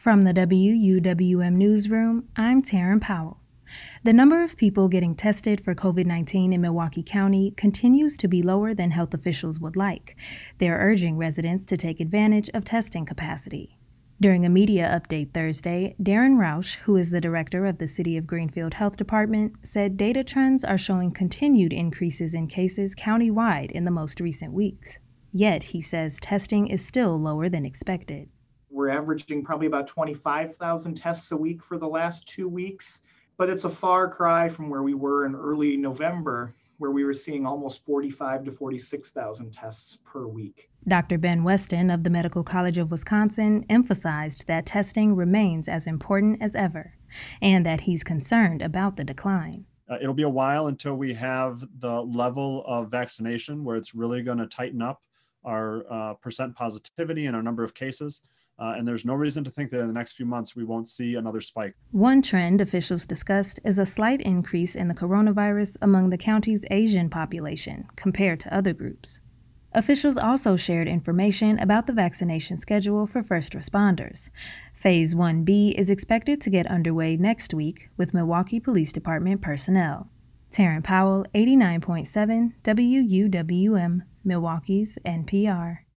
From the WUWM Newsroom, I'm Taryn Powell. The number of people getting tested for COVID-19 in Milwaukee County continues to be lower than health officials would like. They're urging residents to take advantage of testing capacity. During a media update Thursday, Darren Rausch, who is the director of the City of Greenfield Health Department, said data trends are showing continued increases in cases countywide in the most recent weeks. Yet, he says testing is still lower than expected. We're averaging probably about 25,000 tests a week for the last 2 weeks, but it's a far cry from where we were in early November, where we were seeing almost 45 to 46,000 tests per week. Dr. Ben Weston of the Medical College of Wisconsin emphasized that testing remains as important as ever, and that he's concerned about the decline. It'll be a while until we have the level of vaccination where it's really going to tighten up our percent positivity and our number of cases. And there's no reason to think that in the next few months we won't see another spike. One trend officials discussed is a slight increase in the coronavirus among the county's Asian population compared to other groups. Officials also shared information about the vaccination schedule for first responders. Phase 1B is expected to get underway next week with Milwaukee Police Department personnel. Taryn Powell, 89.7 WUWM, Milwaukee's NPR.